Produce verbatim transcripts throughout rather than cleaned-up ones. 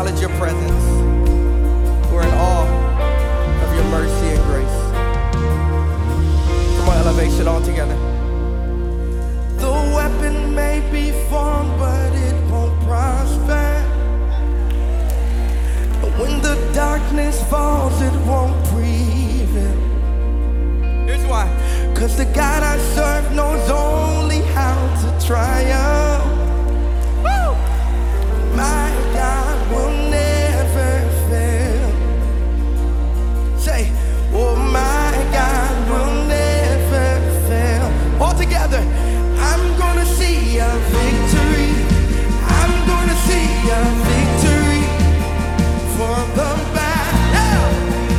acknowledge your presence. We're in awe of your mercy and grace. Come on, elevation all together. The weapon may be formed, but it won't prosper. When the darkness falls, it won't prevail. Here's why. Cause the God I serve knows only how to triumph. Woo! My God will never fail. Say, oh, my God will never fail. All together, I'm gonna see a victory. I'm gonna see a victory for the battle.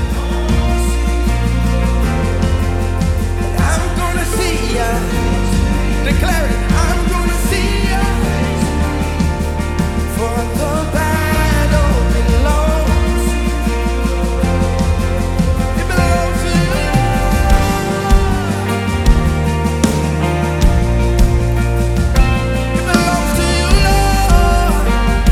I'm gonna see a, declare it. I'm gonna see a, for the battle belongs, it belongs to you. It belongs to you, Lord.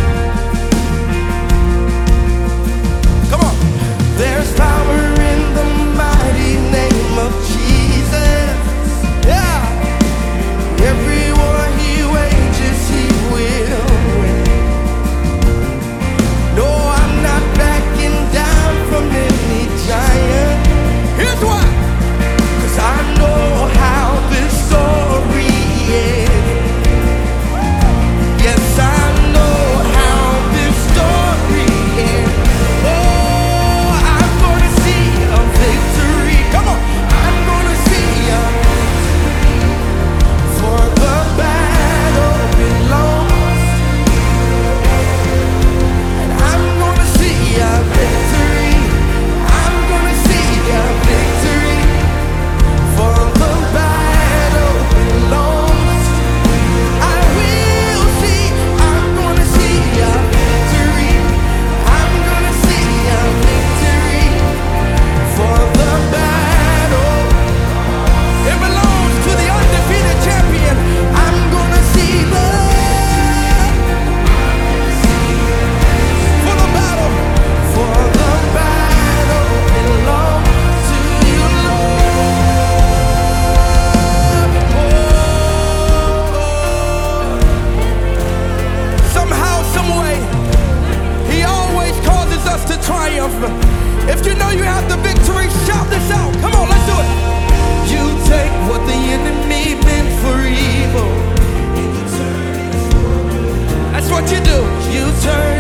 Come on. There's power in the mighty name of Jesus. Yeah. Every war he wages, he will win. No, I'm not backing down from any giant. Here's why. Cause I know how this story ends. Yes, I know how this story ends. Oh, I'm gonna see a victory. Come on. I'm gonna see a, for the battle belongs. And I'm gonna see a victory. I'm gonna see a victory. For the battle belongs. I will see. I'm gonna see a victory. I'm gonna see a victory. For the battle, it belongs to the undefeated champion. I'm gonna see the, for the battle, for the battle belongs to you, Lord. Oh, somehow, some way, he always causes us to triumph. If you know you have the victory, shout this out. Come on, let's do it. You take what the enemy meant for evil. That's what you do. You turn